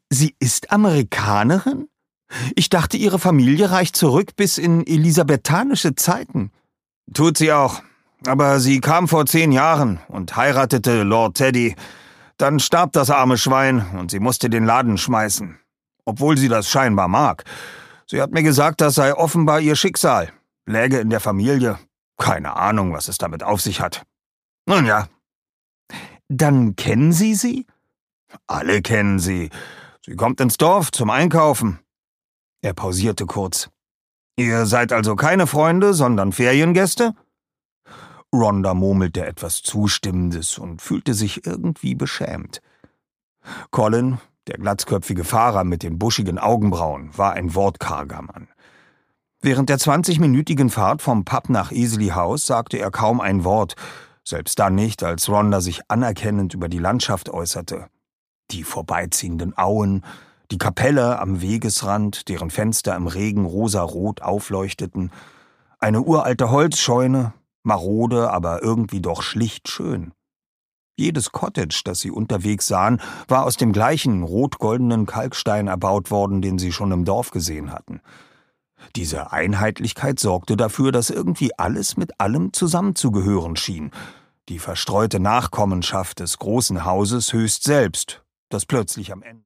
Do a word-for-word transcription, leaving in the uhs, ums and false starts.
Sie ist Amerikanerin? Ich dachte, Ihre Familie reicht zurück bis in elisabethanische Zeiten. Tut sie auch. Aber sie kam vor zehn Jahren und heiratete Lord Teddy. Dann starb das arme Schwein und sie musste den Laden schmeißen. Obwohl sie das scheinbar mag. Sie hat mir gesagt, das sei offenbar ihr Schicksal. Läge in der Familie. Keine Ahnung, was es damit auf sich hat. Nun ja. Dann kennen Sie sie? Alle kennen sie. Sie kommt ins Dorf zum Einkaufen. Er pausierte kurz. Ihr seid also keine Freunde, sondern Feriengäste? Rhonda murmelte etwas Zustimmendes und fühlte sich irgendwie beschämt. Colin, der glatzköpfige Fahrer mit den buschigen Augenbrauen, war ein wortkarger Mann. Während der zwanzigminütigen Fahrt vom Pub nach Easley House sagte er kaum ein Wort, selbst dann nicht, als Rhonda sich anerkennend über die Landschaft äußerte. Die vorbeiziehenden Auen, die Kapelle am Wegesrand, deren Fenster im Regen rosarot aufleuchteten, eine uralte Holzscheune, marode, aber irgendwie doch schlicht schön. Jedes Cottage, das sie unterwegs sahen, war aus dem gleichen rot-goldenen Kalkstein erbaut worden, den sie schon im Dorf gesehen hatten. Diese Einheitlichkeit sorgte dafür, dass irgendwie alles mit allem zusammenzugehören schien. Die verstreute Nachkommenschaft des großen Hauses höchst selbst, das plötzlich am Ende